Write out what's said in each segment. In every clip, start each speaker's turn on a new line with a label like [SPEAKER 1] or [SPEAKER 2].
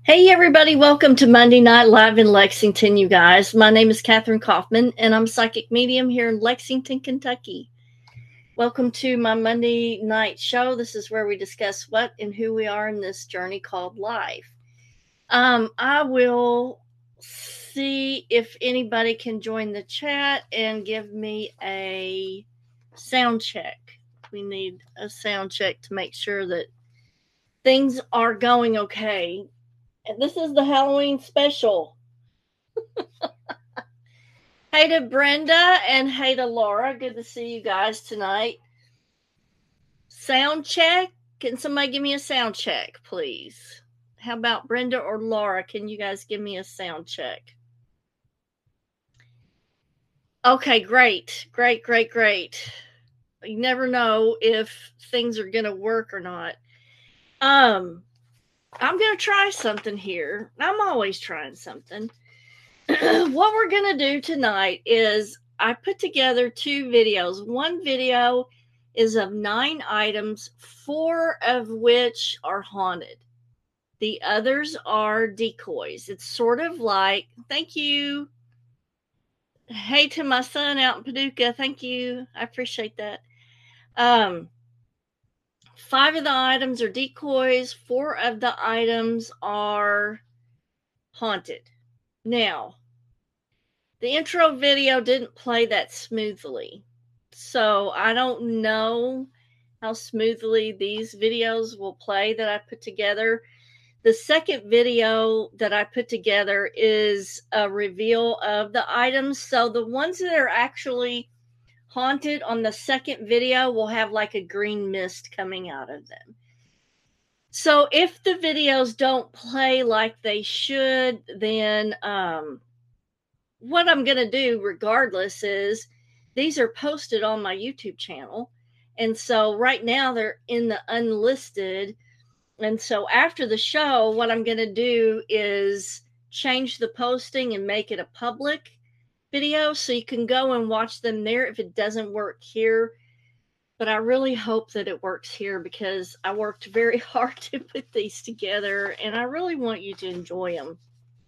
[SPEAKER 1] Hey, everybody, welcome to Monday Night Live in Lexington, you guys. My name is Catherine Kaufman, and I'm a psychic medium here in Lexington, Kentucky. Welcome to my Monday night show. This is where we discuss what and who we are in this journey called life. I will see if anybody can join the chat and give me a sound check. We need a sound check to make sure that things are going okay. And this is the Halloween special. Hey to Brenda and hey to Laura. Good to see you guys tonight. Sound check. Can somebody give me a sound check, please? How about Brenda or Laura? Can you guys give me a sound check? Okay, great. You never know if things are going to work or not. I'm going to try something here. I'm always trying something. What we're going to do tonight is I put together two videos. One video is of 9 items, 4 of which are haunted. The others are decoys. It's sort of like, thank you. Hey to my son out in Paducah. Thank you. I appreciate that. 5 of the items are decoys. 4 of the items are haunted. Now, the intro video didn't play that smoothly, so I don't know how smoothly these videos will play that I put together. The second video that I put together is a reveal of the items, so the ones that are actually haunted on the second video will have like a green mist coming out of them. So if the videos don't play like they should, then what I'm going to do regardless is these are posted on my YouTube channel. And so right now they're in the unlisted. And so after the show, what I'm going to do is change the posting and make it a public video so you can go and watch them there if it doesn't work here. But I really hope that it works here because I worked very hard to put these together and I really want you to enjoy them.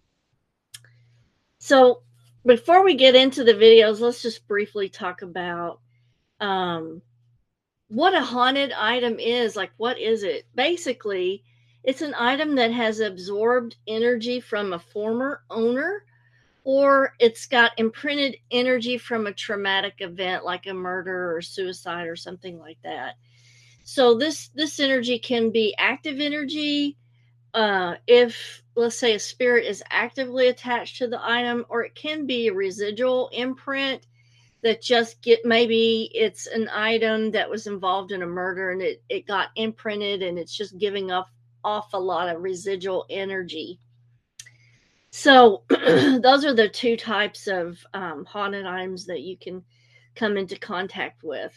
[SPEAKER 1] So before we get into the videos, let's just briefly talk about what a haunted item is. Like, what is it? Basically, it's an item that has absorbed energy from a former owner, or it's got imprinted energy from a traumatic event like a murder or suicide or something like that. So this energy can be active energy, if let's say a spirit is actively attached to the item, or it can be a residual imprint that just maybe it's an item that was involved in a murder and it got imprinted and it's just giving off a lot of residual energy. So those are the two types of haunted items that you can come into contact with.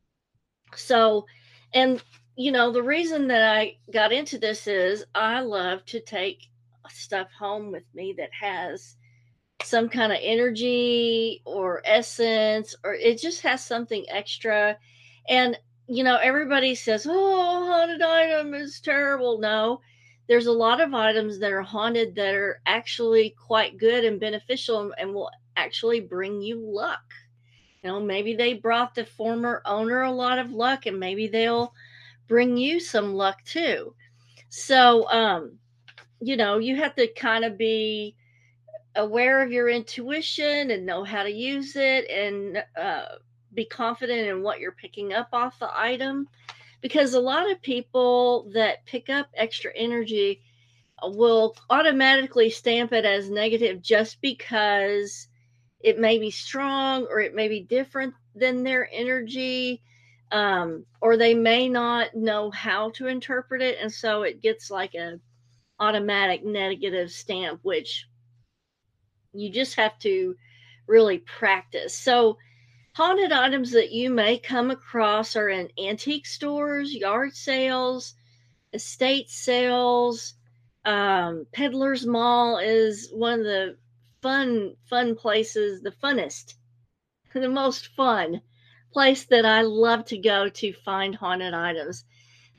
[SPEAKER 1] So, and the reason that I got into this is I love to take stuff home with me that has some kind of energy or essence, or it just has something extra. And, everybody says, oh, haunted item is terrible. No, there's a lot of items that are haunted that are actually quite good and beneficial and will actually bring you luck. Maybe they brought the former owner a lot of luck and maybe they'll bring you some luck too. So, you have to kind of be aware of your intuition and know how to use it and be confident in what you're picking up off the item. Because a lot of people that pick up extra energy will automatically stamp it as negative just because it may be strong or it may be different than their energy, or they may not know how to interpret it. And so it gets like an automatic negative stamp, which you just have to really practice. So haunted items that you may come across are in antique stores, yard sales, estate sales. Peddler's Mall is one of the fun places, the funnest, the most fun place that I love to go to find haunted items.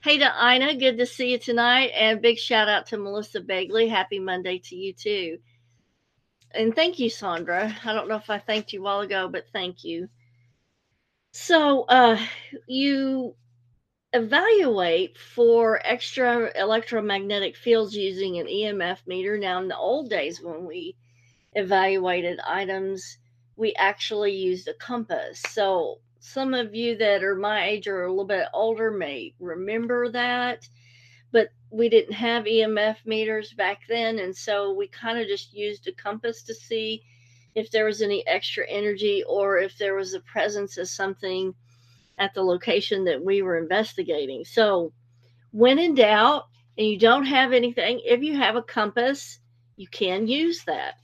[SPEAKER 1] Hey to Ina, good to see you tonight. And big shout out to Melissa Begley. Happy Monday to you too. And thank you, Sandra. I don't know if I thanked you a while ago, but thank you. So, you evaluate for extra electromagnetic fields using an EMF meter. Now, in the old days when we evaluated items, we actually used a compass. So, some of you that are my age or a little bit older may remember that, but we didn't have EMF meters back then. And so we kind of just used a compass to see if there was any extra energy or if there was the presence of something at the location that we were investigating. So, when in doubt and you don't have anything, if you have a compass, you can use that.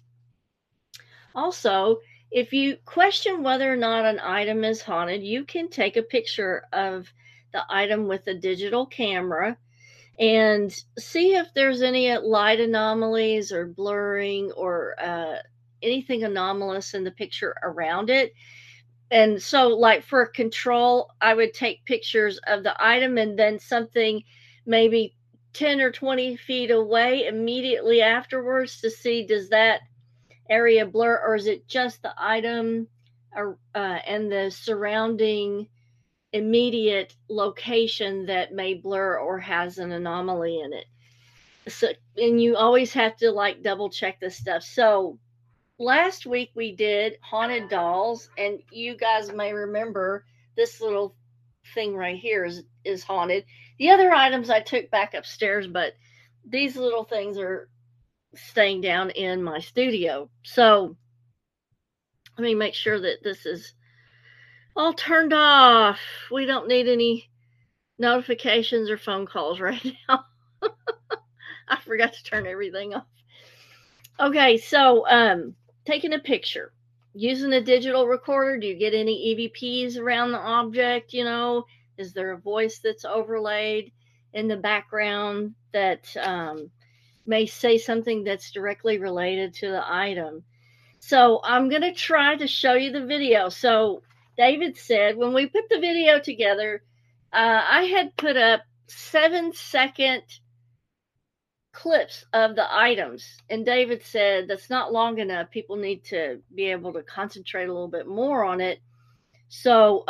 [SPEAKER 1] Also, if you question whether or not an item is haunted, you can take a picture of the item with a digital camera and see if there's any light anomalies or blurring or anything anomalous in the picture around it. And so, like for control, I would take pictures of the item and then something maybe 10 or 20 feet away immediately afterwards to see, does that area blur, or is it just the item and the surrounding immediate location that may blur or has an anomaly in it. So, and you always have to like double check this stuff. So last week we did haunted dolls, and you guys may remember this little thing right here is haunted. The other items I took back upstairs, but these little things are staying down in my studio. So let me make sure that this is all turned off. We don't need any notifications or phone calls right now. I forgot to turn everything off. Okay, so taking a picture. Using a digital recorder, do you get any EVPs around the object? You know, is there a voice that's overlaid in the background that may say something that's directly related to the item? So I'm going to try to show you the video. So David said when we put the video together, I had put up 7-second clips of the items. And David said that's not long enough. People need to be able to concentrate a little bit more on it. So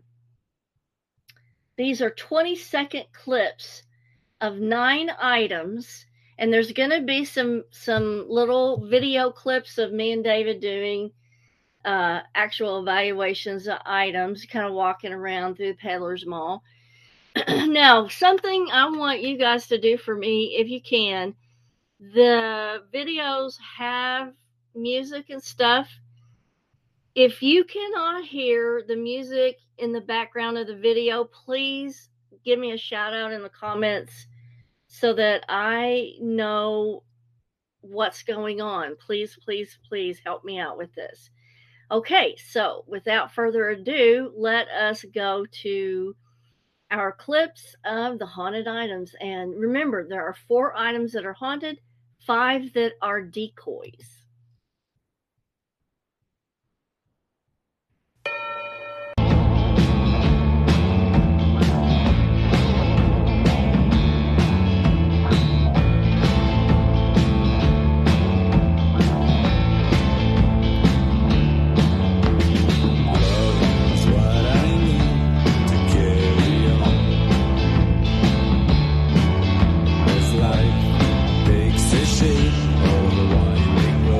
[SPEAKER 1] these are 20-second clips of 9 items. And there's going to be some little video clips of me and David doing actual evaluations of items, kind of walking around through the Peddler's Mall. Now, something I want you guys to do for me, if you can, the videos have music and stuff. If you cannot hear the music in the background of the video, please give me a shout out in the comments so that I know what's going on. Please, please, please help me out with this. Okay, so without further ado, let us go to our clips of the haunted items. And remember, there are 4 items that are haunted, 5 that are decoys.
[SPEAKER 2] Life takes a shape of a winding road.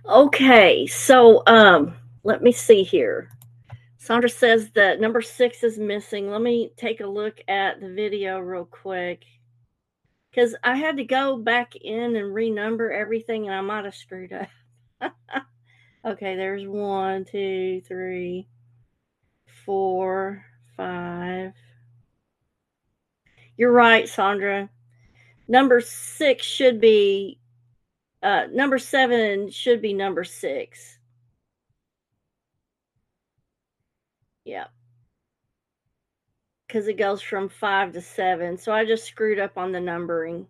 [SPEAKER 1] Okay, so let me see here. Sandra says that number 6 is missing. Let me take a look at the video real quick because I had to go back in and renumber everything, and I might have screwed up. Okay, there's 1, 2, 3, 4, 5. You're right, Sandra. Number 6 should be number 7 should be number 6. Yeah. Because it goes from 5 to 7. So I just screwed up on the numbering.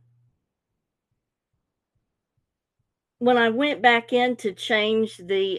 [SPEAKER 1] When I went back in to change the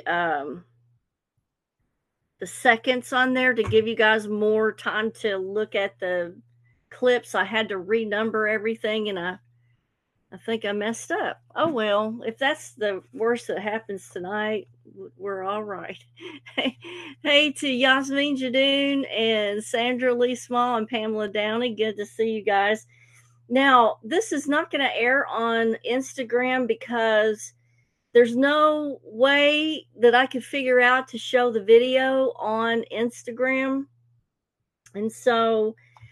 [SPEAKER 1] seconds on there to give you guys more time to look at the clips, I had to renumber everything, and I think I messed up. Oh well, if that's the worst that happens tonight, we're all right. Hey to Yasmin Jadoon and Sandra Lee Small and Pamela Downey, good to see you guys. Now, this is not going to air on Instagram because there's no way that I could figure out to show the video on Instagram. And so,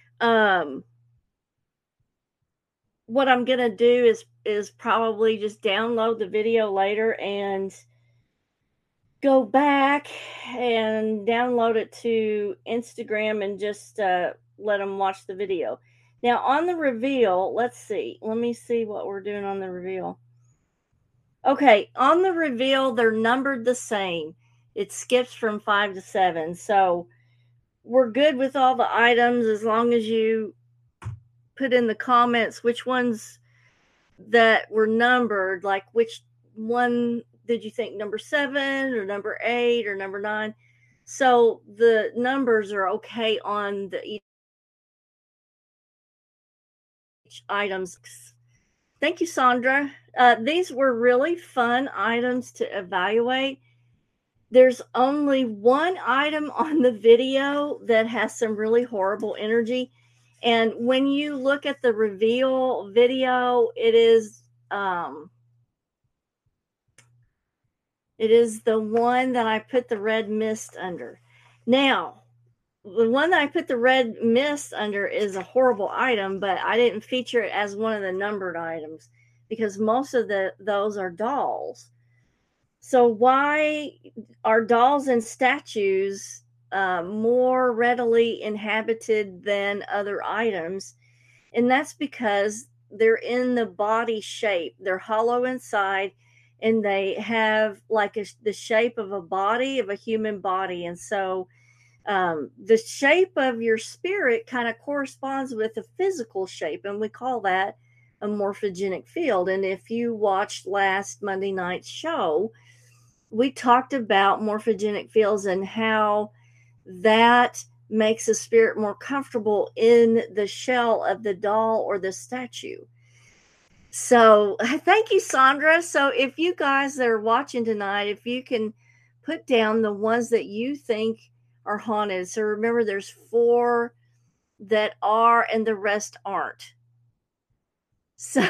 [SPEAKER 1] what I'm going to do is probably just download the video later and go back and download it to Instagram and just let them watch the video. Now, on the reveal, let's see. Let me see what we're doing on the reveal. Okay, on the reveal, they're numbered the same. It skips from 5 to 7. So we're good with all the items as long as you put in the comments which ones that were numbered, like which one did you think, number 7 or number 8 or number 9. So the numbers are okay on the each items. Thank you, Sandra. These were really fun items to evaluate. There's only one item on the video that has some really horrible energy. And when you look at the reveal video, it is the one that I put the red mist under. Now, the one that I put the red mist under is a horrible item, but I didn't feature it as one of the numbered items because most of those are dolls. So why are dolls and statues more readily inhabited than other items? And that's because they're in the body shape. They're hollow inside, and they have like the shape of a body, of a human body. And so the shape of your spirit kind of corresponds with the physical shape, and we call that a morphogenic field. And if you watched last Monday night's show, we talked about morphogenic fields and how that makes the spirit more comfortable in the shell of the doll or the statue. So thank you, Sandra. So if you guys that are watching tonight, if you can put down the ones that you think are haunted. So remember, there's 4 that are and the rest aren't. So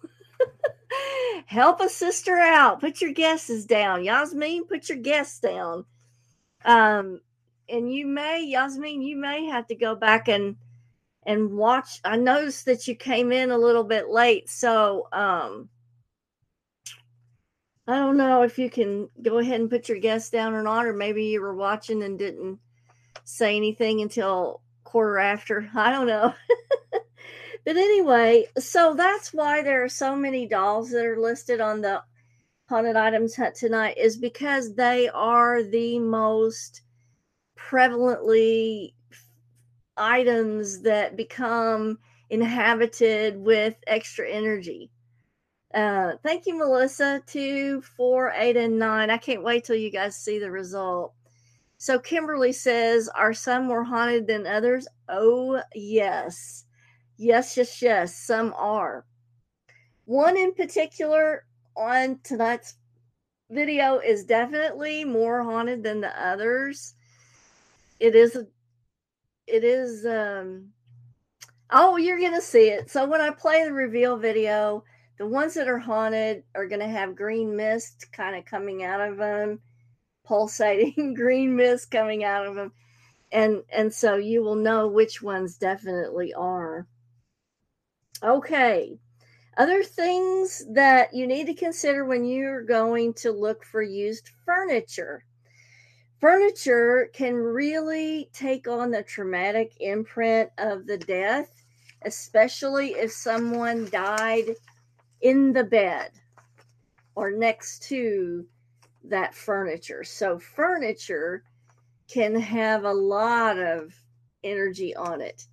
[SPEAKER 1] help a sister out. Put your guesses down. Yasmin, put your guess down. And you may, Yasmin, you may have to go back and watch. I noticed that you came in a little bit late, so I don't know if you can go ahead and put your guess down or not, or maybe you were watching and didn't say anything until quarter after. I don't know. But anyway, so that's why there are so many dolls that are listed on the Haunted Items Hunt tonight, is because they are the most prevalently items that become inhabited with extra energy. Thank you, Melissa. 2, 4, 8, and 9. I can't wait till you guys see the result. So Kimberly says, are some more haunted than others? Oh, yes. Yes. Some are. One in particular on tonight's video is definitely more haunted than the others. It is, oh, you're going to see it. So when I play the reveal video, The ones that are haunted are going to have green mist kind of coming out of them, pulsating green mist coming out of them. And so you will know which ones definitely are. Okay. Other things that you need to consider when you're going to look for used furniture. Furniture can really take on the traumatic imprint of the death, especially if someone died in the bed or next to that furniture. So, furniture can have a lot of energy on it.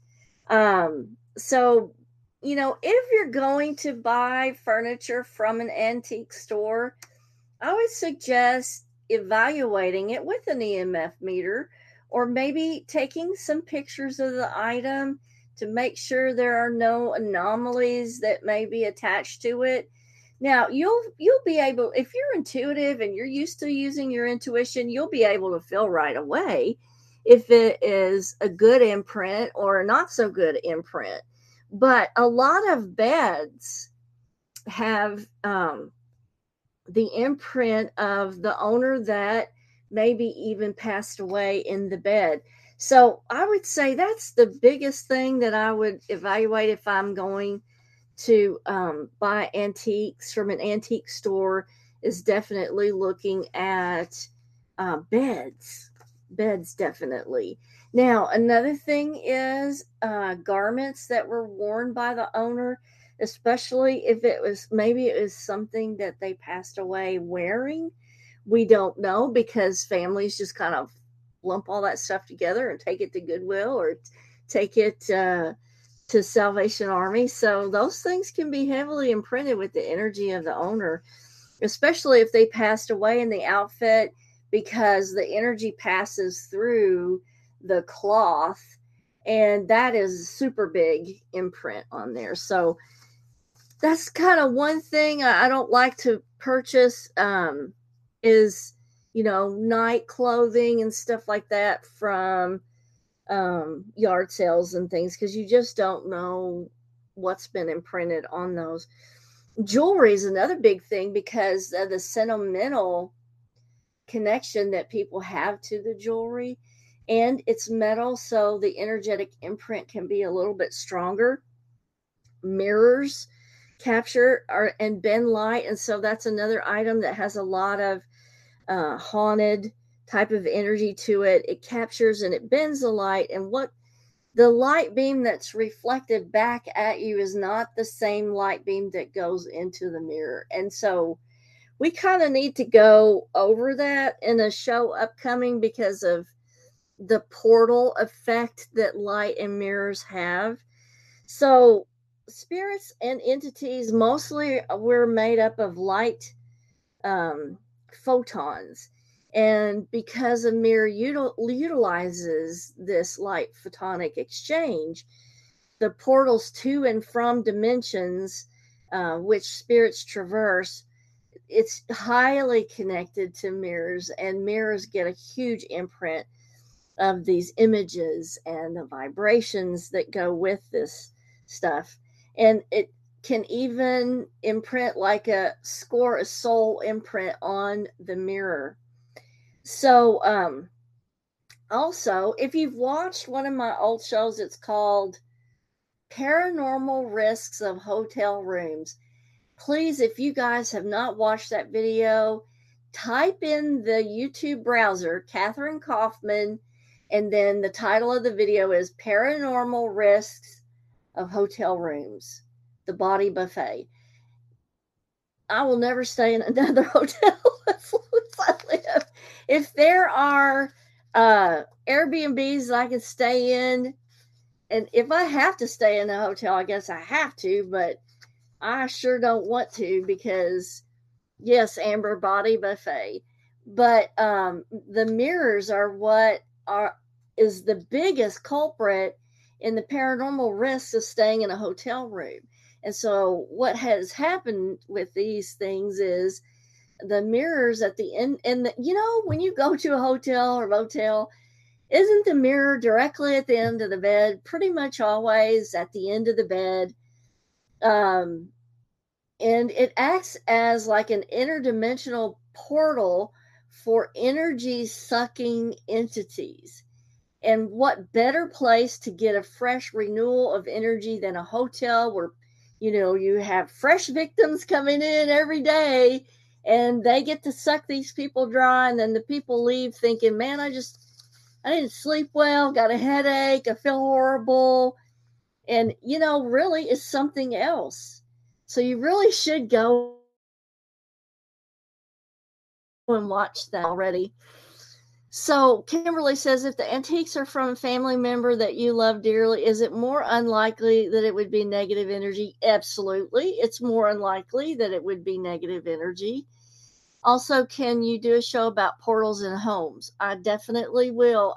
[SPEAKER 1] So, if you're going to buy furniture from an antique store, I would suggest evaluating it with an EMF meter, or maybe taking some pictures of the item to make sure there are no anomalies that may be attached to it. Now, you'll be able, if you're intuitive and you're used to using your intuition, you'll be able to feel right away if it is a good imprint or a not so good imprint. But a lot of beds have the imprint of the owner that maybe even passed away in the bed. So I would say that's the biggest thing that I would evaluate if I'm going to buy antiques from an antique store, is definitely looking at beds. Beds, definitely. Now, another thing is garments that were worn by the owner, especially if maybe it was something that they passed away wearing. We don't know, because families just kind of lump all that stuff together and take it to Goodwill or take it to Salvation Army. So those things can be heavily imprinted with the energy of the owner, especially if they passed away in the outfit, because the energy passes through the cloth, and that is a super big imprint on there. So that's kind of one thing I don't like to purchase, is, night clothing and stuff like that from yard sales and things, because you just don't know what's been imprinted on those. Jewelry is another big thing because of the sentimental connection that people have to the jewelry, and it's metal, so the energetic imprint can be a little bit stronger. Mirrors capture and bend light, and so that's another item that has a lot of haunted type of energy to it. It captures and it bends the light, and what the light beam that's reflected back at you is not the same light beam that goes into the mirror. And so we kind of need to go over that in a show upcoming, because of the portal effect that light and mirrors have. So spirits and entities, mostly we're made up of light photons. And because a mirror utilizes this light photonic exchange, the portals to and from dimensions, which spirits traverse, it's highly connected to mirrors, and mirrors get a huge imprint of these images and the vibrations that go with this stuff. And it can even imprint like score a soul imprint on the mirror. So, also, if you've watched one of my old shows, it's called Paranormal Risks of Hotel Rooms. Please, if you guys have not watched that video, type in the YouTube browser, Catherine Kaufman, and then the title of the video is Paranormal Risks of Hotel Rooms, the Body Buffet. I will never stay in another hotel as long as I live. If there are Airbnbs I can stay in, and if I have to stay in a hotel, I guess I have to, but I sure don't want to, because yes, Amber, Body Buffet. But the mirrors are what is the biggest culprit in the paranormal risks of staying in a hotel room. And so what has happened with these things is the mirrors at the end, and when you go to a hotel or motel, isn't the mirror directly at the end of the bed? Pretty much always at the end of the bed. and it acts as like an interdimensional portal for energy sucking entities. And what better place to get a fresh renewal of energy than a hotel where, you have fresh victims coming in every day and they get to suck these people dry. And then the people leave thinking, man, I didn't sleep well, got a headache, I feel horrible. And, really it's something else. So you really should go and watch that already. So Kimberly says, if the antiques are from a family member that you love dearly, is it more unlikely that it would be negative energy? Absolutely. It's more unlikely that it would be negative energy. Also, can you do a show about portals in homes? I definitely will.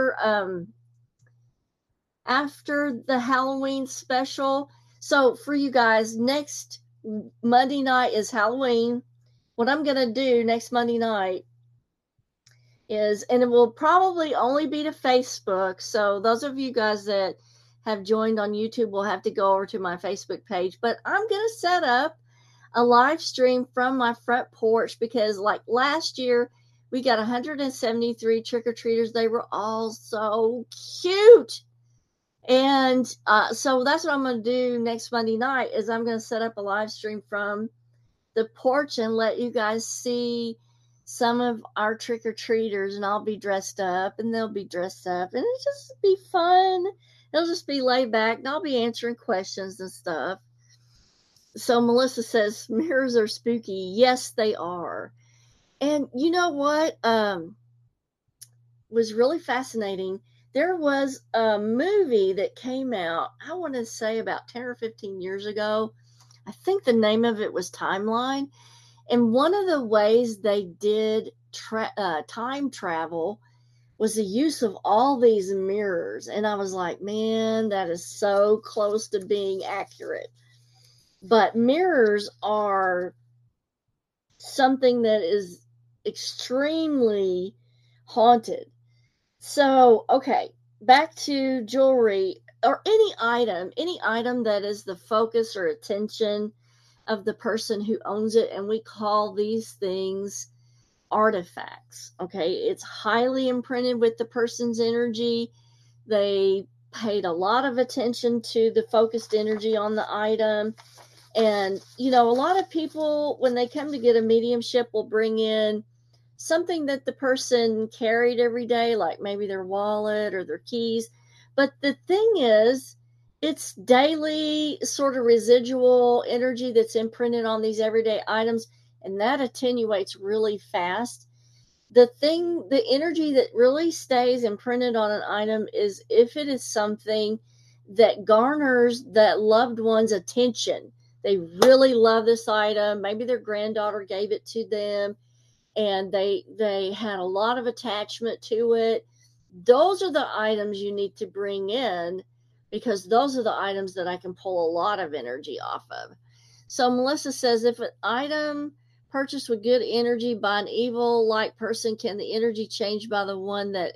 [SPEAKER 1] After the Halloween special. So for you guys, next Monday night is Halloween. What I'm going to do next Monday night is, and it will probably only be to Facebook. So those of you guys that have joined on YouTube will have to go over to my Facebook page. But I'm going to set up a live stream from my front porch because, like last year, we got 173 trick-or-treaters. They were all so cute. And so that's what I'm going to do next Monday night is I'm going to set up a live stream from the porch and let you guys see some of our trick-or-treaters, and I'll be dressed up and they'll be dressed up, and it'll just be fun. It'll just be laid back and I'll be answering questions and stuff. So Melissa says mirrors are spooky. Yes, they are. And you know what was really fascinating? There was a movie that came out, I want to say about 10 or 15 years ago. I think the name of it was Timeline. And one of the ways they did time travel was the use of all these mirrors. And I was like, man, that is so close to being accurate. But mirrors are something that is extremely haunted. So, okay, back to jewelry or any item that is the focus or attention of the person who owns it. And we call these things artifacts. Okay, it's highly imprinted with the person's energy. They paid a lot of attention to the focused energy on the item. And, a lot of people, when they come to get a mediumship, will bring in something that the person carried every day, like maybe their wallet or their keys. But the thing is, it's daily sort of residual energy that's imprinted on these everyday items, and that attenuates really fast. The energy that really stays imprinted on an item is if it is something that garners that loved one's attention. They really love this item. Maybe their granddaughter gave it to them and they had a lot of attachment to it. Those are the items you need to bring in because those are the items that I can pull a lot of energy off of. So Melissa says, if an item purchased with good energy by an evil-like person, can the energy change by the one that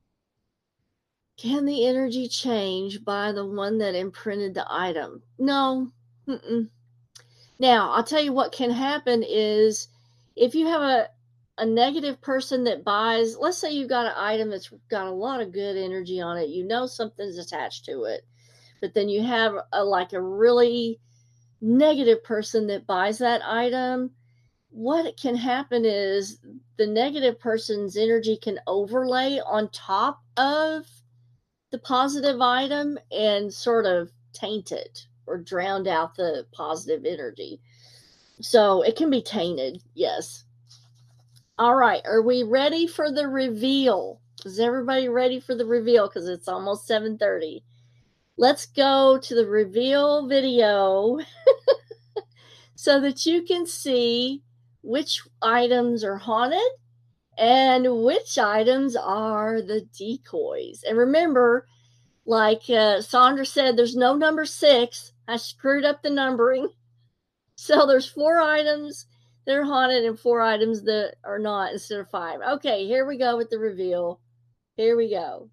[SPEAKER 1] imprinted the item? No. Now, I'll tell you what can happen is if you have a negative person that buys, let's say you've got an item that's got a lot of good energy on it, something's attached to it, but then you have a really negative person that buys that item. What can happen is the negative person's energy can overlay on top of the positive item and sort of taint it or drown out the positive energy. So it can be tainted, yes. All right, are we ready for the reveal? Is everybody ready for the reveal? Because it's almost 7:30. Let's go to the reveal video so that you can see which items are haunted and which items are the decoys. And remember, like Sandra said, there's no number 6. I screwed up the numbering. So there's 4 items that are haunted and 4 items that are not instead of 5. Okay, here we go with the reveal. Here we go.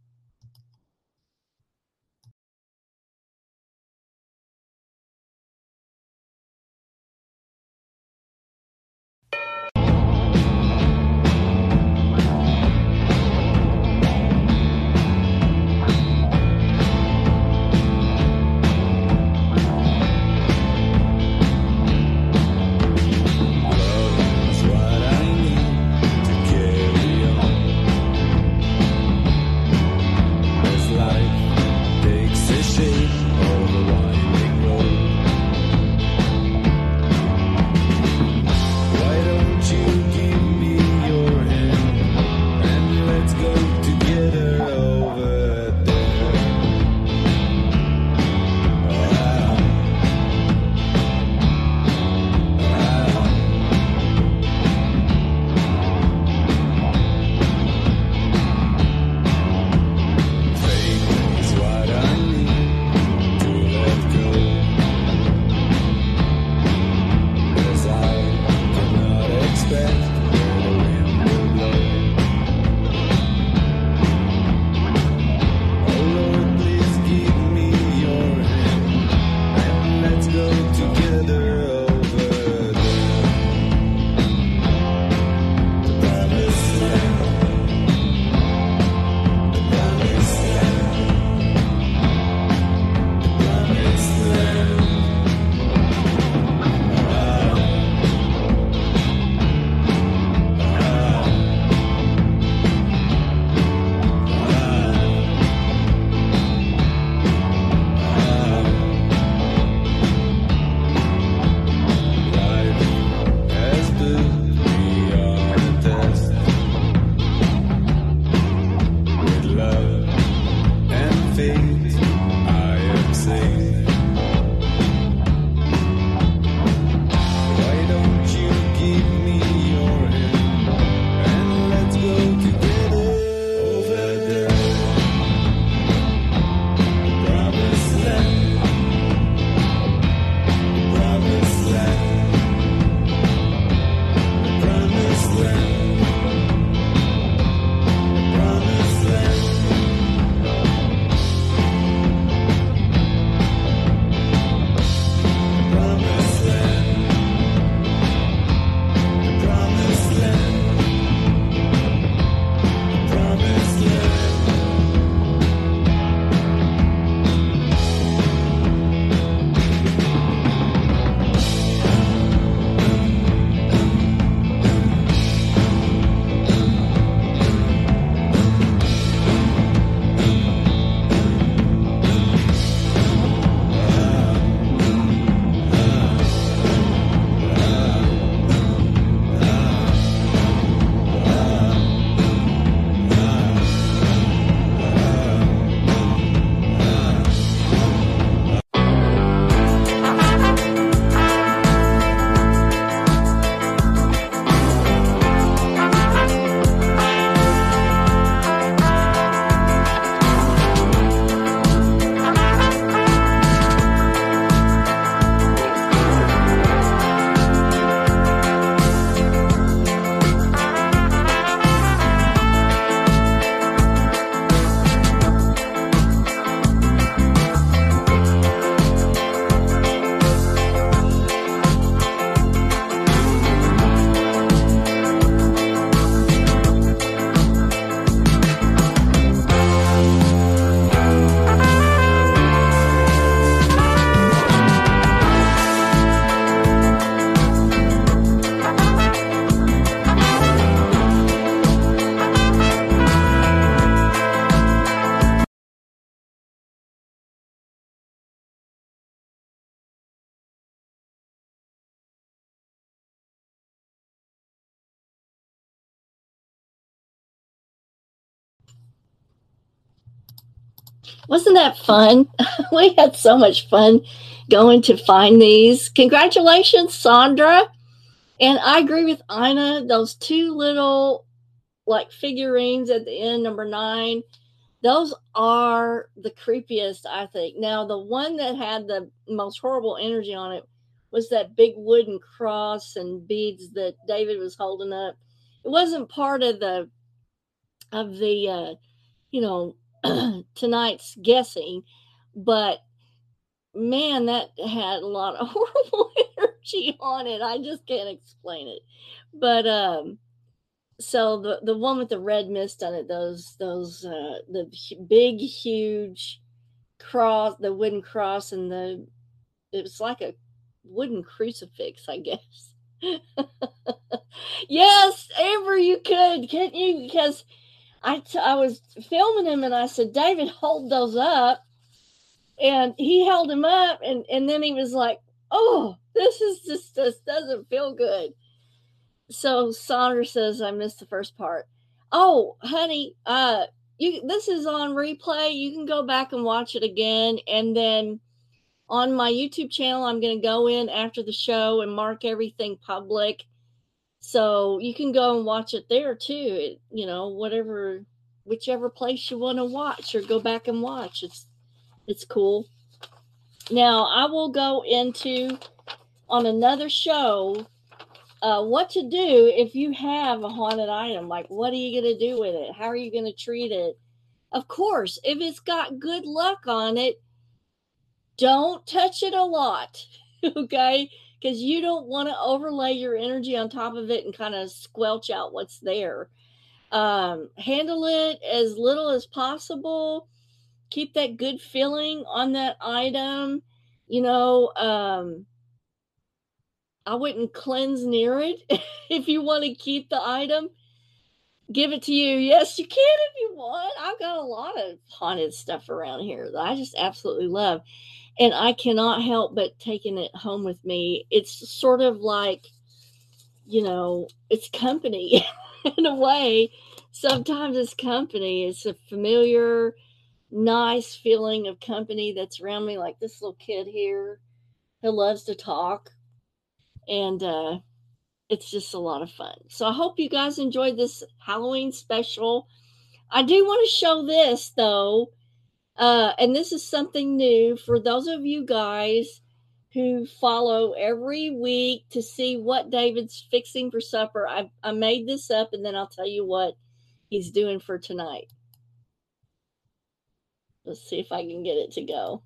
[SPEAKER 1] Wasn't that fun? We had so much fun going to find these. Congratulations, Sandra. And I agree with Ina. Those two little like figurines at the end, number 9, those are the creepiest, I think. Now, the one that had the most horrible energy on it was that big wooden cross and beads that David was holding up. It wasn't part of the you know tonight's guessing, but man, that had a lot of horrible energy on it. I just can't explain it. But so the one with the red mist on it, those the big huge cross, the wooden cross, and it was like a wooden crucifix, I guess. Yes, Amber, you could, can't you? Because I was filming him and I said, David, hold those up. And he held him up, and then he was like, oh, this doesn't feel good. So Sandra says, I missed the first part. Oh, honey, this is on replay. You can go back and watch it again. And then on my YouTube channel, I'm going to go in after the show and mark everything public. So you can go and watch it there too. Whichever place you want to watch or go back and watch. It's cool. Now, I will go into on another show what to do if you have a haunted item. Like, what are you going to do with it? How are you going to treat it? Of course, if it's got good luck on it, don't touch it a lot, okay? Because you don't want to overlay your energy on top of it and kind of squelch out what's there. Handle it as little as possible. Keep that good feeling on that item. I wouldn't cleanse near it. If you want to keep the item, give it to you. Yes, you can if you want. I've got a lot of haunted stuff around here that I just absolutely love. And I cannot help but taking it home with me. It's sort of like, it's company in a way. Sometimes it's company. It's a familiar, nice feeling of company that's around me, like this little kid here who loves to talk. And it's just a lot of fun. So I hope you guys enjoyed this Halloween special. I do want to show this, though. And this is something new for those of you guys who follow every week to see what David's fixing for supper. I made this up, and then I'll tell you what he's doing for tonight. Let's see if I can get it to go.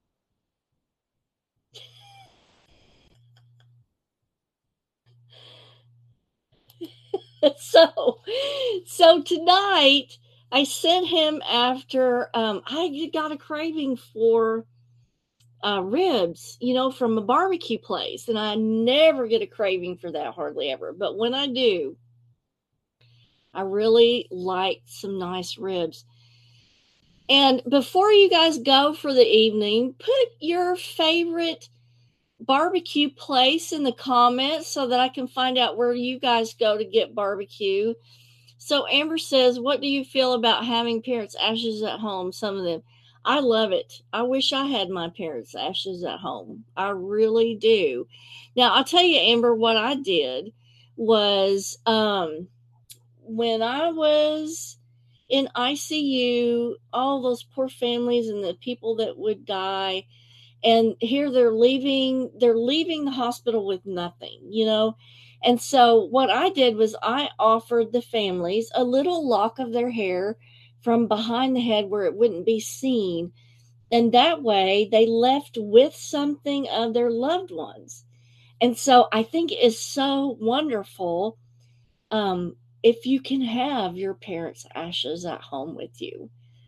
[SPEAKER 1] so tonight I sent him after I got a craving for ribs, from a barbecue place, and I never get a craving for that hardly ever. But when I do, I really like some nice ribs. And before you guys go for the evening, put your favorite barbecue place in the comments so that I can find out where you guys go to get barbecue. So Amber says, what do you feel about having parents' ashes at home? Some of them. I love it. I wish I had my parents' ashes at home. I really do. Now, I'll tell you, Amber, what I did was when I was in ICU, all those poor families and the people that would die, and here they're leaving the hospital with nothing. And so what I did was I offered the families a little lock of their hair from behind the head where it wouldn't be seen. And that way they left with something of their loved ones. And so I think it is so wonderful if you can have your parents' ashes at home with you.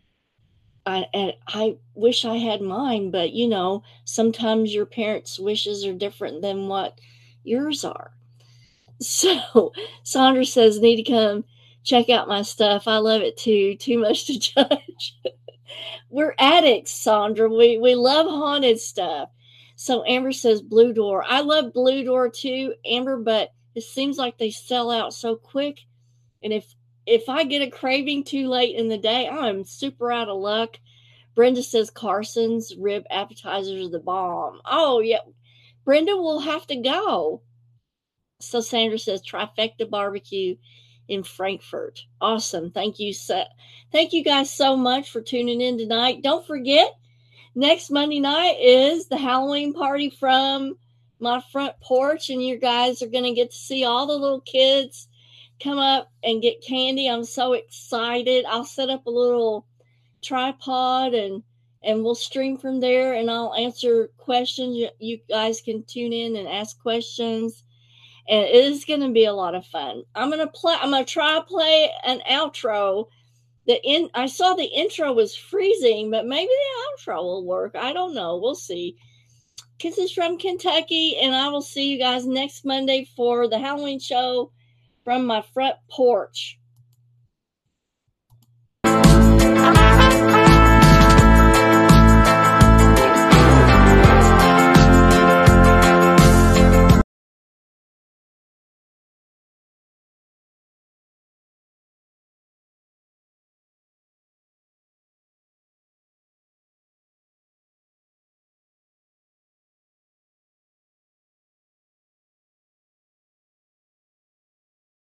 [SPEAKER 1] I wish I had mine, but sometimes your parents' wishes are different than what yours are. So Sandra says, need to come check out my stuff. I love it too. Too much to judge. We're addicts, Sandra. We love haunted stuff. So Amber says Blue Door. I love Blue Door too, Amber, but it seems like they sell out so quick. And if I get a craving too late in the day, I'm super out of luck. Brenda says Carson's rib appetizers are the bomb. Oh, yeah. Brenda will have to go. So Sandra says Trifecta Barbecue in Frankfort. Awesome. Thank you. Thank you guys so much for tuning in tonight. Don't forget, next Monday night is the Halloween party from my front porch, and you guys are going to get to see all the little kids come up and get candy. I'm so excited. I'll set up a little tripod and we'll stream from there, and I'll answer questions. You guys can tune in and ask questions, and it is going to be a lot of fun. I'm going to try to play an outro. I saw the intro was freezing, but maybe the outro will work. I don't know. We'll see. Kisses from Kentucky, and I will see you guys next Monday for the Halloween show from my front porch.